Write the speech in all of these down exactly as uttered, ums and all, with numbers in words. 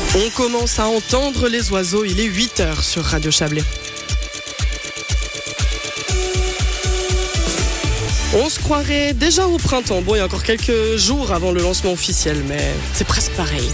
On commence à entendre les oiseaux, il est huit heures sur Radio Chablais. On se croirait déjà au printemps. Bon, il y a encore quelques jours avant le lancement officiel, mais c'est presque pareil.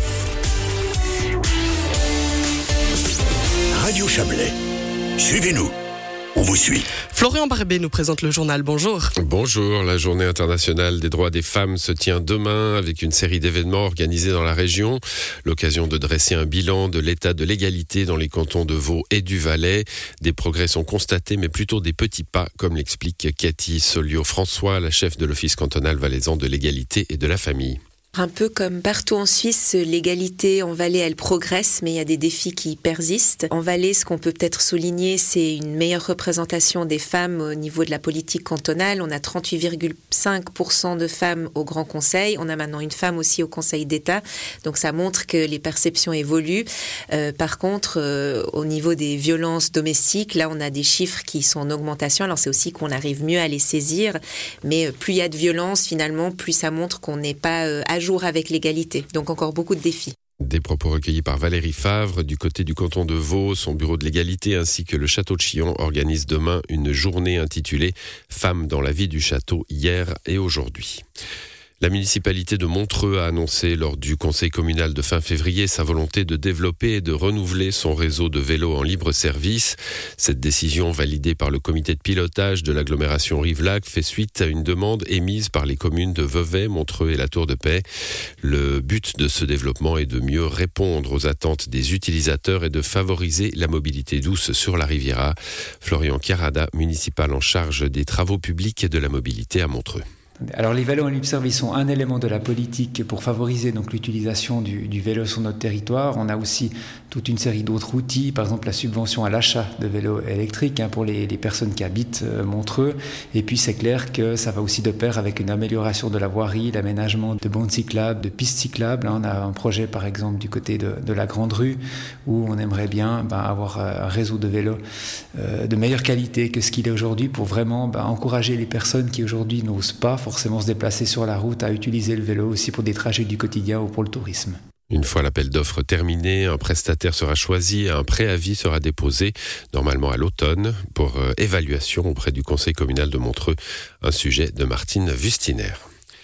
Radio Chablais, suivez-nous, on vous suit. Florian Barbet nous présente le journal, bonjour. Bonjour, la journée internationale des droits des femmes se tient demain avec une série d'événements organisés dans la région. L'occasion de dresser un bilan de l'état de l'égalité dans les cantons de Vaud et du Valais. Des progrès sont constatés, mais plutôt des petits pas, comme l'explique Cathy Solio-François, la chef de l'Office cantonal valaisan de l'égalité et de la famille. Un peu comme partout en Suisse, l'égalité en Valais, elle progresse, mais il y a des défis qui persistent. En Valais, ce qu'on peut peut-être souligner, c'est une meilleure représentation des femmes au niveau de la politique cantonale. On a trente-huit virgule cinq pour cent de femmes au Grand Conseil. On a maintenant une femme aussi au Conseil d'État. Donc ça montre que les perceptions évoluent. Euh, par contre, euh, au niveau des violences domestiques, là, on a des chiffres qui sont en augmentation. Alors c'est aussi qu'on arrive mieux à les saisir. Mais plus il y a de violence, finalement, plus ça montre qu'on n'est pas euh, à jour avec l'égalité. Donc encore beaucoup de défis. Des propos recueillis par Valérie Favre du côté du canton de Vaud. Son bureau de l'égalité ainsi que le château de Chillon organisent demain une journée intitulée « Femmes dans la vie du château hier et aujourd'hui ». La municipalité de Montreux a annoncé lors du conseil communal de fin février sa volonté de développer et de renouveler son réseau de vélos en libre service. Cette décision, validée par le comité de pilotage de l'agglomération Rivelac, fait suite à une demande émise par les communes de Vevey, Montreux et la Tour de Paix. Le but de ce développement est de mieux répondre aux attentes des utilisateurs et de favoriser la mobilité douce sur la Riviera. Florian Chiarada, municipal en charge des travaux publics et de la mobilité à Montreux. Alors les vélos en libre service sont un élément de la politique pour favoriser donc l'utilisation du, du vélo sur notre territoire. On a aussi toute une série d'autres outils, par exemple la subvention à l'achat de vélos électriques hein, pour les, les personnes qui habitent euh, Montreux. Et puis c'est clair que ça va aussi de pair avec une amélioration de la voirie, l'aménagement de bandes cyclables, de pistes cyclables. On a un projet par exemple du côté de, de la Grande Rue où on aimerait bien ben, avoir un réseau de vélos euh, de meilleure qualité que ce qu'il est aujourd'hui pour vraiment ben, encourager les personnes qui aujourd'hui n'osent pas forcément se déplacer sur la route, à utiliser le vélo aussi pour des trajets du quotidien ou pour le tourisme. Une fois l'appel d'offres terminé, un prestataire sera choisi et un préavis sera déposé, normalement à l'automne, pour euh, évaluation auprès du conseil communal de Montreux, un sujet de Martine Wustiner.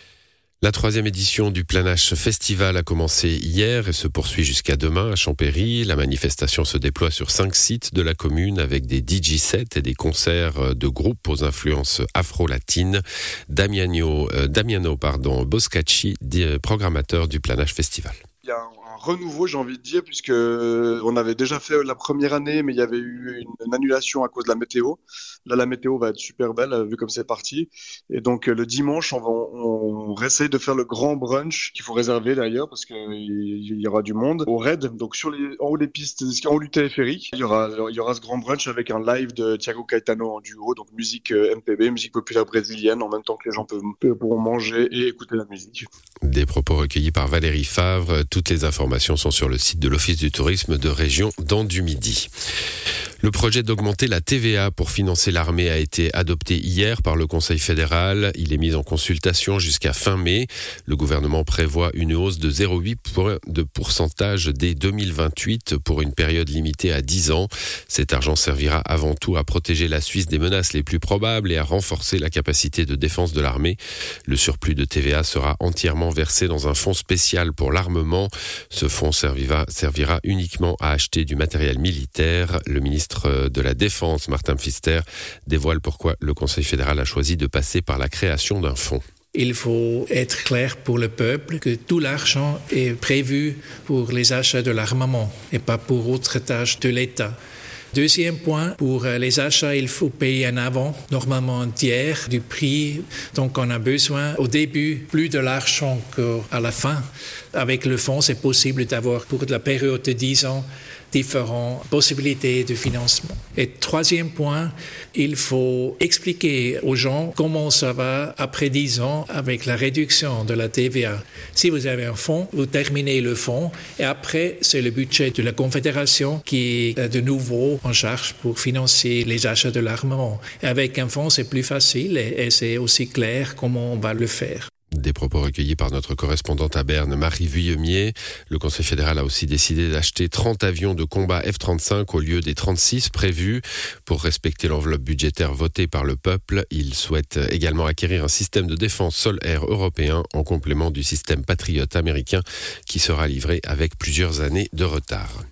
La troisième édition du Planache Festival a commencé hier et se poursuit jusqu'à demain à Champéry. La manifestation se déploie sur cinq sites de la commune avec des D J sets et des concerts de groupes aux influences afro-latines. Damiano, euh, Damiano pardon, Boscacci, programmateur du Planache Festival. Il y a un renouveau, j'ai envie de dire, puisque on avait déjà fait la première année, mais il y avait eu une annulation à cause de la météo. Là, la météo va être super belle, vu comme c'est parti. Et donc, le dimanche, on va, on, on réessaye de faire le grand brunch qu'il faut réserver d'ailleurs, parce qu'il y aura du monde au raid. Donc, sur les, en haut des pistes, en haut du téléphérique, il y aura, il y aura ce grand brunch avec un live de Thiago Caetano en duo, donc musique M P B, musique populaire brésilienne, en même temps que les gens peuvent, pourront manger et écouter la musique. Des propos recueillis par Valérie Favre. Toutes les informations sont sur le site de l'Office du tourisme de région dans du Midi. Le projet d'augmenter la T V A pour financer l'armée a été adopté hier par le Conseil fédéral. Il est mis en consultation jusqu'à fin mai. Le gouvernement prévoit une hausse de zéro virgule huit points de pourcentage dès deux mille vingt-huit pour une période limitée à dix ans. Cet argent servira avant tout à protéger la Suisse des menaces les plus probables et à renforcer la capacité de défense de l'armée. Le surplus de T V A sera entièrement versé dans un fonds spécial pour l'armement. Ce fonds servira, servira uniquement à acheter du matériel militaire. Le ministre de la Défense, Martin Pfister, dévoile pourquoi le Conseil fédéral a choisi de passer par la création d'un fonds. Il faut être clair pour le peuple que tout l'argent est prévu pour les achats de l'armement et pas pour autres tâches de l'État. Deuxième point, pour les achats, il faut payer en avant, normalement un tiers du prix. Donc on a besoin au début plus de l'argent qu'à la fin. Avec le fonds, c'est possible d'avoir pour la période de dix ans différentes possibilités de financement. Et troisième point, il faut expliquer aux gens comment ça va après dix ans avec la réduction de la T V A. Si vous avez un fonds, vous terminez le fonds et après, c'est le budget de la Confédération qui est de nouveau en charge pour financer les achats de l'armement. Et avec un fonds, c'est plus facile et, et c'est aussi clair comment on va le faire. Des propos recueillis par notre correspondante à Berne, Marie Vuillemier. Le Conseil fédéral a aussi décidé d'acheter trente avions de combat F trente-cinq au lieu des trente-six prévus. Pour respecter l'enveloppe budgétaire votée par le peuple, il souhaite également acquérir un système de défense sol-air européen en complément du système Patriot américain qui sera livré avec plusieurs années de retard.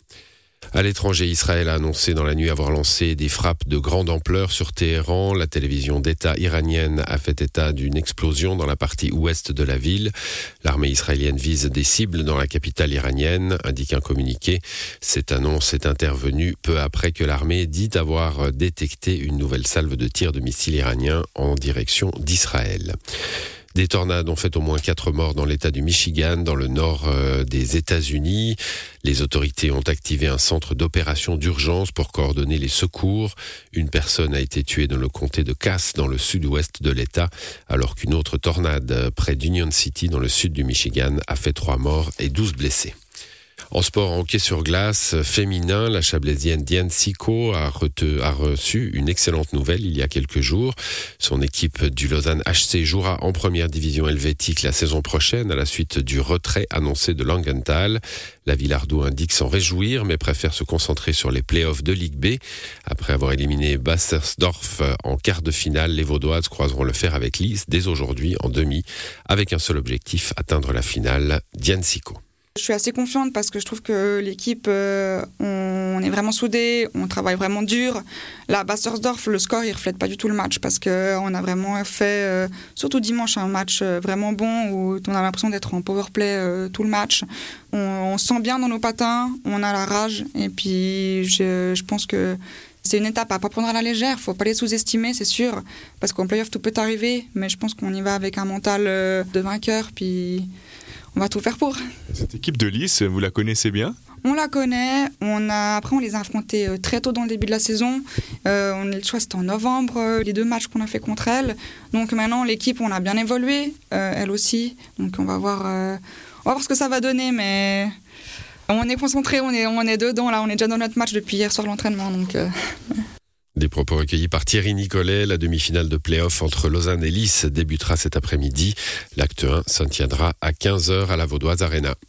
À l'étranger, Israël a annoncé dans la nuit avoir lancé des frappes de grande ampleur sur Téhéran. La télévision d'État iranienne a fait état d'une explosion dans la partie ouest de la ville. L'armée israélienne vise des cibles dans la capitale iranienne, indique un communiqué. Cette annonce est intervenue peu après que l'armée dit avoir détecté une nouvelle salve de tirs de missiles iraniens en direction d'Israël. Des tornades ont fait au moins quatre morts dans l'État du Michigan, dans le nord euh, des États-Unis. Les autorités ont activé un centre d'opération d'urgence pour coordonner les secours. Une personne a été tuée dans le comté de Cass, dans le sud-ouest de l'État, alors qu'une autre tornade près d'Union City, dans le sud du Michigan, a fait trois morts et douze blessés. En sport, en hockey sur glace féminin, la Chablaisienne Diane Sicot a, rete, a reçu une excellente nouvelle il y a quelques jours. Son équipe du Lausanne H C jouera en première division helvétique la saison prochaine à la suite du retrait annoncé de Langenthal. La Villardoux indique s'en réjouir mais préfère se concentrer sur les play-offs de Ligue B. Après avoir éliminé Bassersdorf en quart de finale, les Vaudoises croiseront le fer avec Lys dès aujourd'hui en demi avec un seul objectif, atteindre la finale. Diane Sicot. Je suis assez confiante parce que je trouve que l'équipe, euh, on est vraiment soudés, on travaille vraiment dur. Là, à Bassersdorf, le score, il ne reflète pas du tout le match parce qu'on a vraiment fait, euh, surtout dimanche, un match vraiment bon où on a l'impression d'être en powerplay euh, tout le match. On, on se sent bien dans nos patins, on a la rage et puis je, je pense que c'est une étape à ne pas prendre à la légère, il ne faut pas les sous-estimer, c'est sûr, parce qu'en play-off, tout peut arriver, mais je pense qu'on y va avec un mental euh, de vainqueur, puis on va tout faire pour. Cette équipe de Lys, vous la connaissez bien ? On la connaît. On a, après, on les a affrontés très tôt dans le début de la saison. Euh, on est, je crois que c'était en novembre, les deux matchs qu'on a fait contre elle. Donc maintenant, l'équipe, on a bien évolué, euh, elle aussi. Donc on va voir, euh, on va voir ce que ça va donner, mais on est concentré, on est, on est dedans. Là, on est déjà dans notre match depuis hier soir l'entraînement. Donc. Euh... Des propos recueillis par Thierry Nicolet. La demi-finale de play-off entre Lausanne et Lys débutera cet après-midi. L'acte un s'en tiendra à quinze heures à la Vaudoise Arena.